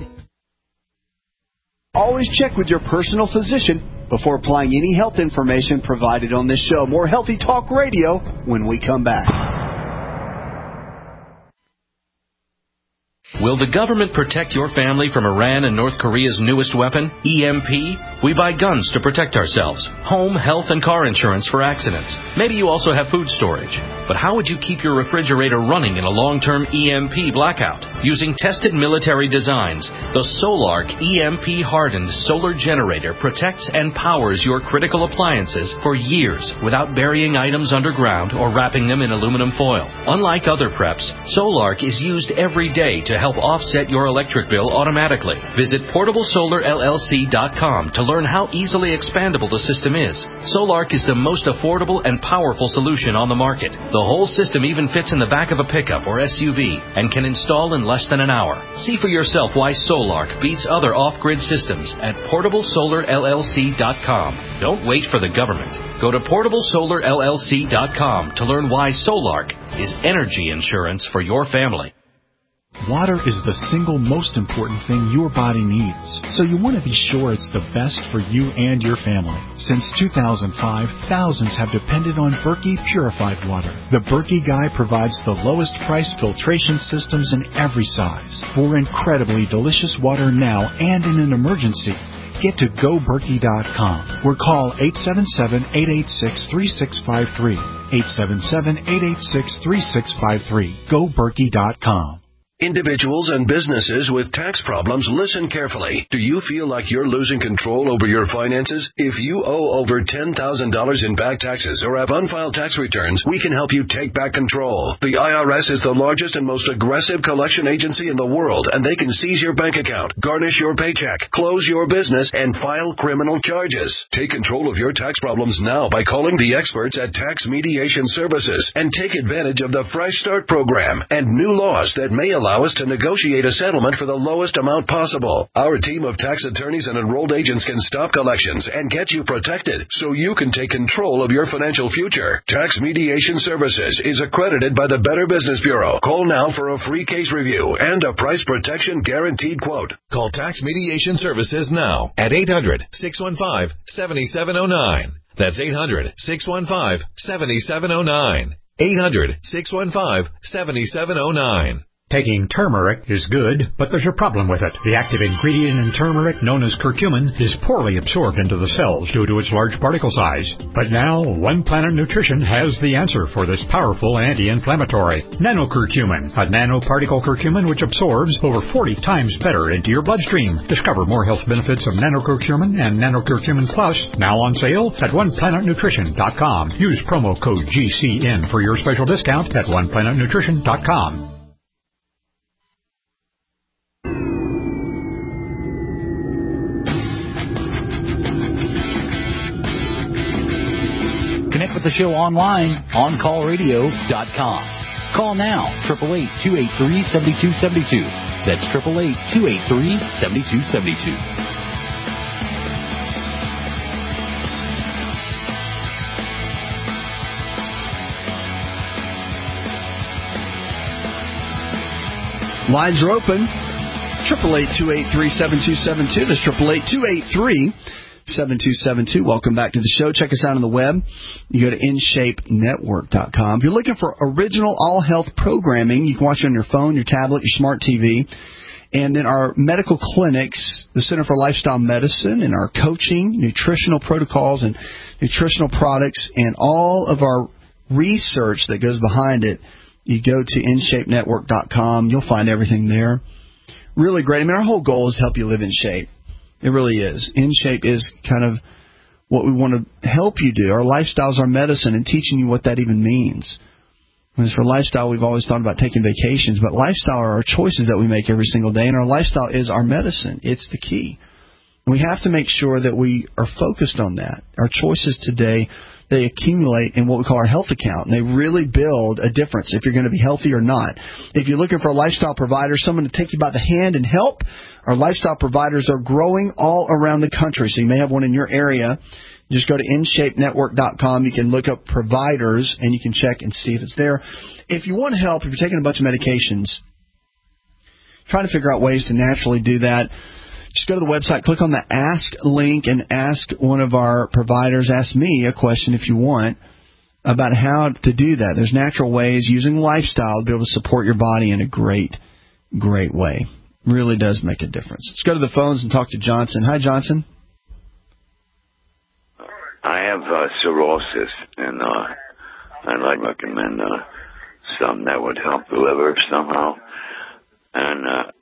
Always check with your personal physician before applying any health information provided on this show. More Healthy Talk Radio when we come back. Will the government protect your family from Iran and North Korea's newest weapon, E M P? We buy guns to protect ourselves, home, health, and car insurance for accidents. Maybe you also have food storage. But how would you keep your refrigerator running in a long-term E M P blackout? Using tested military designs, the Solark E M P-hardened solar generator protects and powers your critical appliances for years without burying items underground or wrapping them in aluminum foil. Unlike other preps, Solark is used every day to help offset your electric bill automatically. Visit portable solar L L C dot com to learn how easily expandable the system is. Solark is the most affordable and powerful solution on the market. The whole system even fits in the back of a pickup or S U V and can install in less than an hour. See for yourself why Solark beats other off-grid systems at portable solar L L C dot com. Don't wait for the government. Go to portable solar L L C dot com to learn why Solark is energy insurance for your family. Water is the single most important thing your body needs, so you want to be sure it's the best for you and your family. Since two thousand five, thousands have depended on Berkey purified water. The Berkey Guy provides the lowest priced filtration systems in every size. For incredibly delicious water now and in an emergency, get to go berkey dot com or call eight seven seven, eight eight six, three six five three. eight seven seven, eight eight six, three six five three. go berkey dot com. Individuals and businesses with tax problems, listen carefully. Do you feel like you're losing control over your finances? If you owe over ten thousand dollars in back taxes or have unfiled tax returns, we can help you take back control. The I R S is the largest and most aggressive collection agency in the world, and they can seize your bank account, garnish your paycheck, close your business, and file criminal charges. Take control of your tax problems now by calling the experts at Tax Mediation Services and take advantage of the Fresh Start program and new laws that may allow Allow us to negotiate a settlement for the lowest amount possible. Our team of tax attorneys and enrolled agents can stop collections and get you protected so you can take control of your financial future. Tax Mediation Services is accredited by the Better Business Bureau. Call now for a free case review and a price protection guaranteed quote. Call Tax Mediation Services now at eight hundred, six one five, seven seven zero nine. That's eight hundred, six one five, seven seven zero nine. eight hundred, six one five, seven seven zero nine. Taking turmeric is good, but there's a problem with it. The active ingredient in turmeric, known as curcumin, is poorly absorbed into the cells due to its large particle size. But now, One Planet Nutrition has the answer for this powerful anti-inflammatory. Nanocurcumin, a nanoparticle curcumin which absorbs over forty times better into your bloodstream. Discover more health benefits of nanocurcumin and nanocurcumin plus, now on sale at one planet nutrition dot com. Use promo code G C N for your special discount at one planet nutrition dot com. Connect with the show online, on call radio dot com. Call now, eight eight eight, two eight three, seven two seven two. That's eight eight eight, two eight three, seven two seven two. Lines are open. eight eight eight, two eight three, seven two seven two. That's eight eight eight, two eight three, seven two seven two. Welcome back to the show. Check us out on the web. You go to in shape network dot com. If you're looking for original all-health programming, you can watch it on your phone, your tablet, your smart T V. And then our medical clinics, the Center for Lifestyle Medicine, and our coaching, nutritional protocols, and nutritional products, and all of our research that goes behind it. You go to in shape network dot com. You'll find everything there. Really great. I mean, our whole goal is to help you live in shape. It really is. In Shape is kind of what we want to help you do. Our lifestyle is our medicine, and teaching you what that even means. As for lifestyle, we've always thought about taking vacations, but lifestyle are our choices that we make every single day, and our lifestyle is our medicine. It's the key. And we have to make sure that we are focused on that. Our choices today, they accumulate in what we call our health account, and they really build a difference if you're going to be healthy or not. If you're looking for a lifestyle provider, someone to take you by the hand and help, our lifestyle providers are growing all around the country, so you may have one in your area. Just go to in shape network dot com. You can look up providers, and you can check and see if it's there. If you want help, if you're taking a bunch of medications, trying to figure out ways to naturally do that, just go to the website, click on the Ask link, and ask one of our providers, ask me a question if you want, about how to do that. There's natural ways using lifestyle to be able to support your body in a great, great way. Really does make a difference. Let's go to the phones and talk to Johnson. Hi, Johnson. I have uh, cirrhosis, and uh, I'd like to recommend uh, something that would help the liver somehow. And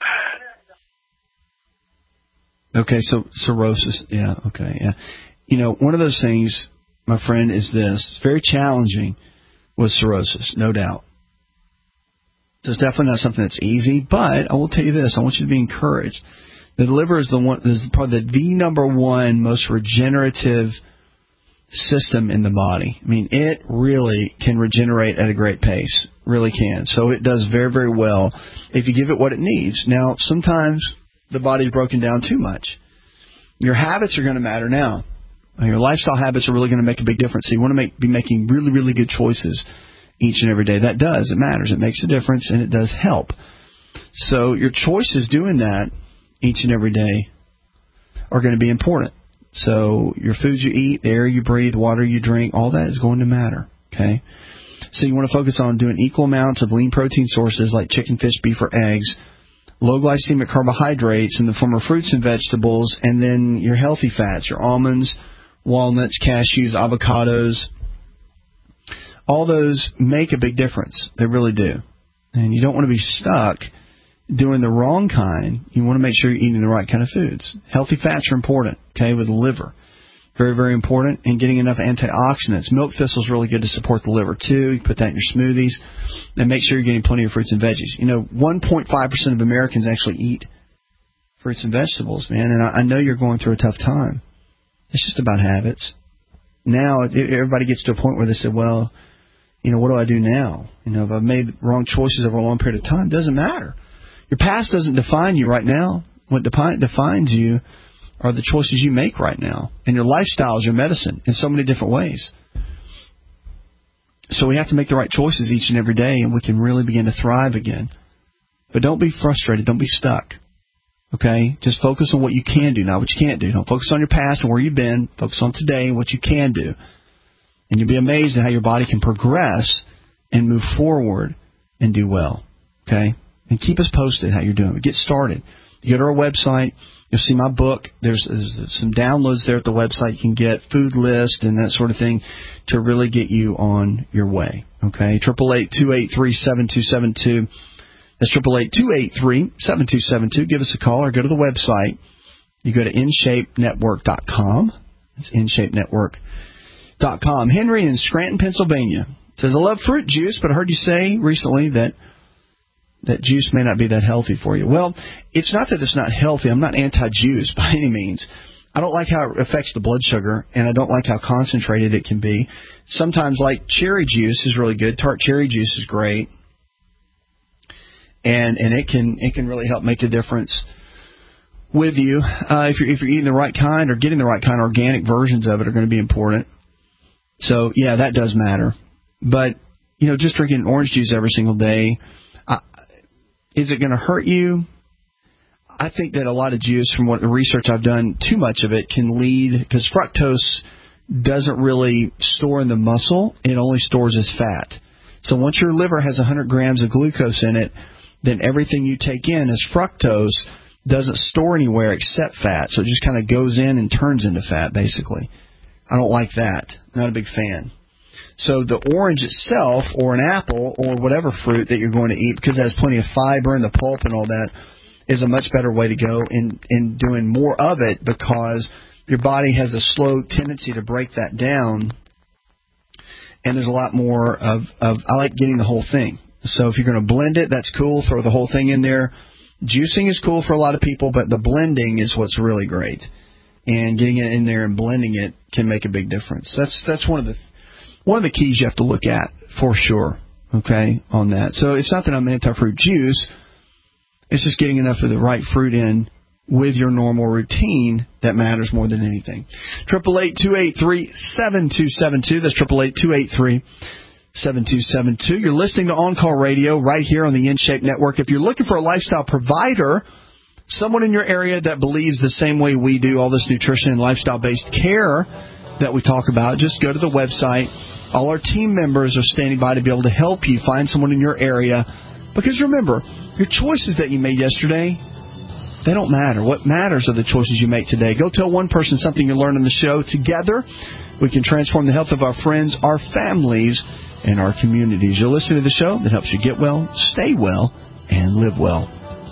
uh, okay, so cirrhosis, yeah, okay, yeah. You know, one of those things, my friend, is this. It's very challenging with cirrhosis, no doubt. It's definitely not something that's easy, but I will tell you this. I want you to be encouraged. The liver is the one, is probably the, the number one most regenerative system in the body. I mean, it really can regenerate at a great pace. Really can. So it does very, very well if you give it what it needs. Now, sometimes the body's broken down too much. Your habits are going to matter now. Your lifestyle habits are really going to make a big difference. So you want to make, be making really, really good choices each and every day. That does. It matters. It makes a difference, and it does help. So your choices doing that each and every day are going to be important. So your foods you eat, the air you breathe, water you drink, all that is going to matter, okay? So you want to focus on doing equal amounts of lean protein sources like chicken, fish, beef, or eggs, low glycemic carbohydrates in the form of fruits and vegetables, and then your healthy fats, your almonds, walnuts, cashews, avocados. All those make a big difference. They really do. And you don't want to be stuck doing the wrong kind. You want to make sure you're eating the right kind of foods. Healthy fats are important, okay, with the liver. Very, very important. And getting enough antioxidants. Milk thistle is really good to support the liver, too. You put that in your smoothies. And make sure you're getting plenty of fruits and veggies. You know, one point five percent of Americans actually eat fruits and vegetables, man. And I, I know you're going through a tough time. It's just about habits. Now, everybody gets to a point where they say, well, you know, what do I do now? You know, if I've made wrong choices over a long period of time, it doesn't matter. Your past doesn't define you right now. What defines you are the choices you make right now. And your lifestyle is your medicine in so many different ways. So we have to make the right choices each and every day, and we can really begin to thrive again. But don't be frustrated. Don't be stuck. Okay? Just focus on what you can do, not what you can't do. Don't focus on your past and where you've been. Focus on today and what you can do. And you'll be amazed at how your body can progress and move forward and do well. Okay? and keep us posted how you're doing. Get started. You go to our website. You'll see my book. There's, there's some downloads there at the website. You can get food list and that sort of thing to really get you on your way. Okay, triple eight two eight three seven two seven two. That's triple eight two eight three seven two seven two. Give us a call or go to the website. You go to in shape network dot com. It's in shape network dot com. Henry in Scranton, Pennsylvania says, I love fruit juice, but I heard you say recently that that juice may not be that healthy for you. Well, it's not that it's not healthy. I'm not anti-juice by any means. I don't like how it affects the blood sugar, and I don't like how concentrated it can be. Sometimes, like cherry juice is really good. Tart cherry juice is great, and and it can it can really help make a difference with you uh, if you're if you're eating the right kind or getting the right kind. Organic versions of it are going to be important. So yeah, that does matter. But you know, just drinking orange juice every single day, uh, is it going to hurt you? I think that a lot of juice, from what the research I've done, too much of it can lead, because fructose doesn't really store in the muscle. It only stores as fat. So once your liver has one hundred grams of glucose in it, then everything you take in as fructose doesn't store anywhere except fat. So it just kind of goes in and turns into fat, basically. I don't like that. Not a big fan. So the orange itself, or an apple, or whatever fruit that you're going to eat, because it has plenty of fiber in the pulp and all that, is a much better way to go in, in doing more of it, because your body has a slow tendency to break that down, and there's a lot more of, of I like getting the whole thing. So if you're going to blend it, that's cool. Throw the whole thing in there. Juicing is cool for a lot of people, but the blending is what's really great. And getting it in there and blending it can make a big difference. That's that's one of the one of the keys you have to look at for sure, okay, on that. So it's not that I'm anti-fruit juice. It's just getting enough of the right fruit in with your normal routine that matters more than anything. triple eight two eight three seven two seven two. That's triple eight two eight three seven two seven two. You're listening to On Call Radio right here on the In Shape Network. If you're looking for a lifestyle provider, someone in your area that believes the same way we do, all this nutrition and lifestyle-based care that we talk about, just go to the website. All our team members are standing by to be able to help you find someone in your area. Because remember, your choices that you made yesterday, they don't matter. What matters are the choices you make today. Go tell one person something you learned on the show. Together, we can transform the health of our friends, our families, and our communities. You're listening to the show that helps you get well, stay well, and live well.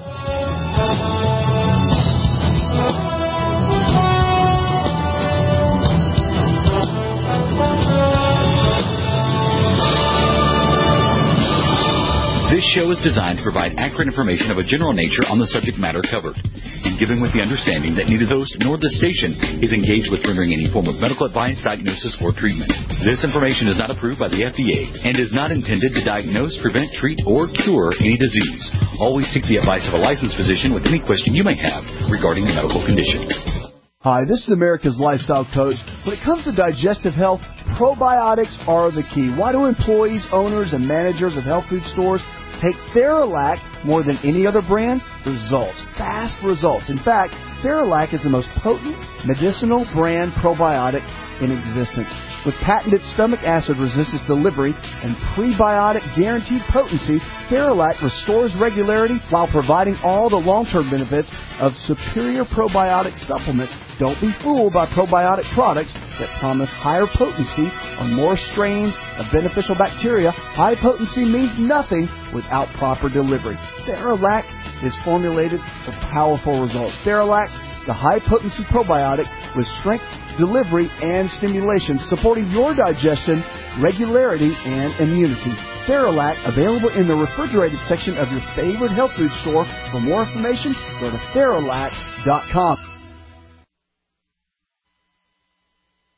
This show is designed to provide accurate information of a general nature on the subject matter covered, and given with the understanding that neither the host nor the station is engaged with rendering any form of medical advice, diagnosis, or treatment. This information is not approved by the F D A and is not intended to diagnose, prevent, treat, or cure any disease. Always seek the advice of a licensed physician with any question you may have regarding a medical condition. Hi, this is America's Lifestyle Coach. When it comes to digestive health, probiotics are the key. Why do employees, owners, and managers of health food stores take Theralac more than any other brand? Results. Fast results. In fact, Theralac is the most potent medicinal brand probiotic in existence. With patented stomach acid resistance delivery and prebiotic guaranteed potency, Theralac restores regularity while providing all the long-term benefits of superior probiotic supplements. Don't be fooled by probiotic products that promise higher potency on more strains of beneficial bacteria. High potency means nothing without proper delivery. Theralac is formulated for powerful results. Theralac, the high-potency probiotic with strength, delivery, and stimulation, supporting your digestion, regularity, and immunity. Theralac, available in the refrigerated section of your favorite health food store. For more information, go to Theralac dot com.